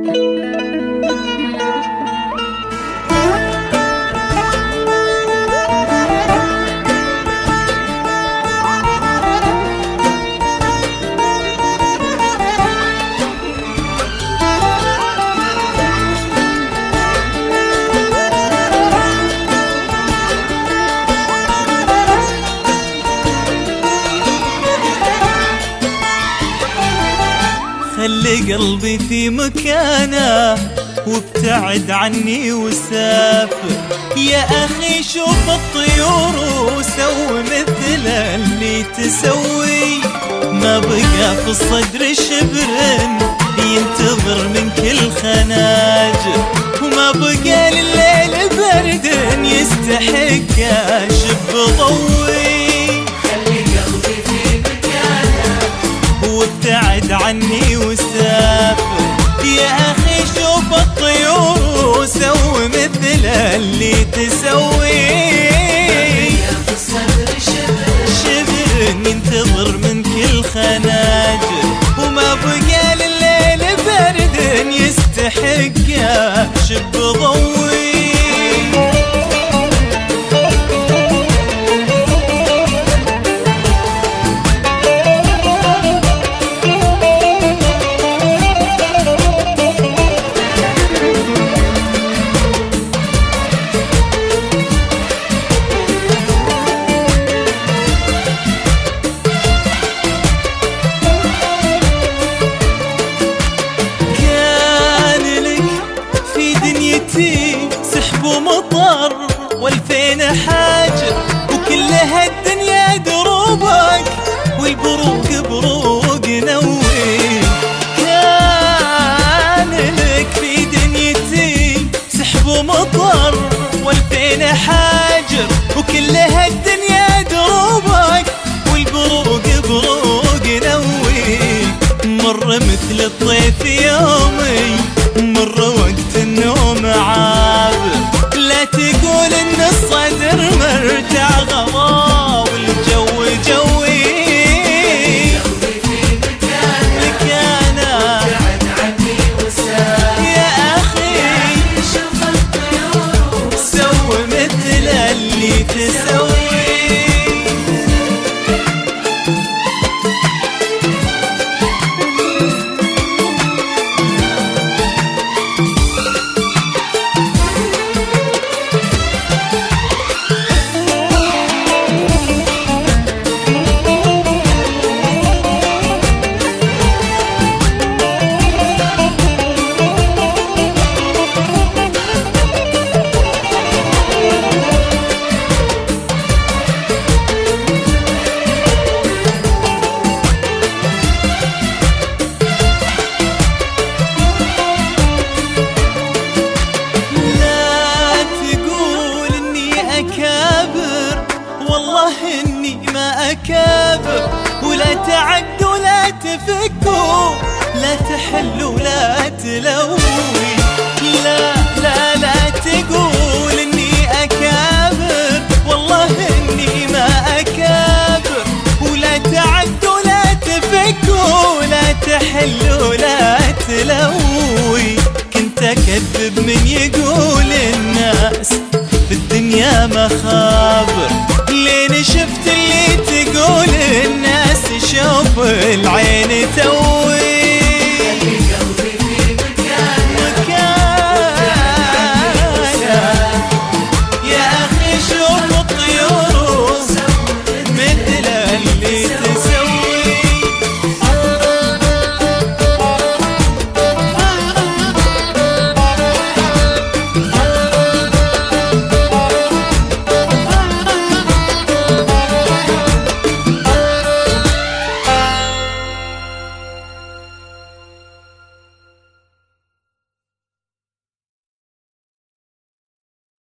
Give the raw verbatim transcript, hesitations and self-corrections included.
خلي قلبي في مكانه وابتعد عني وسافر. يا أخي شوف الطيور وسوي مثل اللي تسوي. ما بقى في الصدر شبر ينتظر من كل خناجر، وما بقى لليل برد يستحق شب ضوي. وابتعد عني وسافر. يا أخي شوف الطيور وسوي مثل اللي تسوي. شبر ينتظر من كل خناجر، وما بقى لليل برد يستحق شب ضوي. سحب ومطر والفين حاجر، وكل هالدنيا دروبك والبروق بروق نوي. كان لك في دنيتي سحب ومطر والفين حاجر، وكل هالدنيا دروبك والبروق بروق نوي. مر مثل الطيف يومي مر وقت النوم عابر. لا تقول ان الصدر مرتع غضا والجو جوي. مكانه يا اخي سوي مثل اللي تسوي. والله إني ما أكابر، ولا تعد ولا تفكوا، لا تحل ولا تلوي. لا لا لا تقول إني أكابر، والله إني ما أكابر، ولا تعد ولا تفكوا، لا تحل ولا تلوي. كنت أكذب من يقول الناس في الدنيا مخابر، لين شفت اللي تقول الناس شوف العين توي.